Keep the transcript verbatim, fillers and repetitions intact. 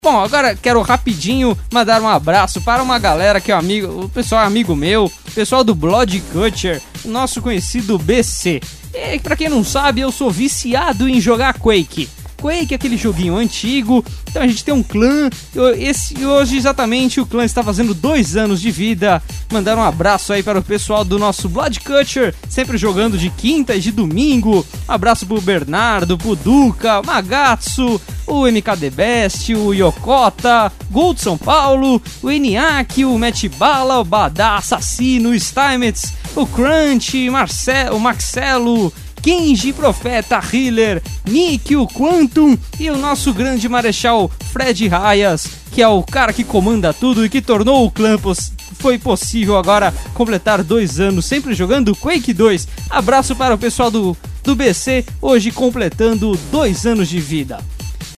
Bom, agora quero rapidinho mandar um abraço para uma galera que é um amigo, o pessoal é amigo meu, o pessoal do Blood Culture, nosso conhecido B C. E pra quem não sabe, eu sou viciado em jogar Quake. Quake é aquele joguinho antigo, então a gente tem um clã, esse, hoje exatamente o clã está fazendo dois anos de vida. Mandar um abraço aí para o pessoal do nosso Blood Culture, sempre jogando de quinta e de domingo. Um abraço pro Bernardo, pro Duca, Magatsu, o M K The Best, o Yokota, Gol de São Paulo, o Eniaki, o Matt Bala, o Badá, Assassino, o Steinmetz, o Crunch, Marce- o Marcelo, Kenji, Profeta, Healer, Nick, o Quantum e o nosso grande marechal Fred Raias, que é o cara que comanda tudo e que tornou o clã poss- foi possível agora completar dois anos sempre jogando Quake dois. Abraço para o pessoal do, do B C, hoje completando dois anos de vida.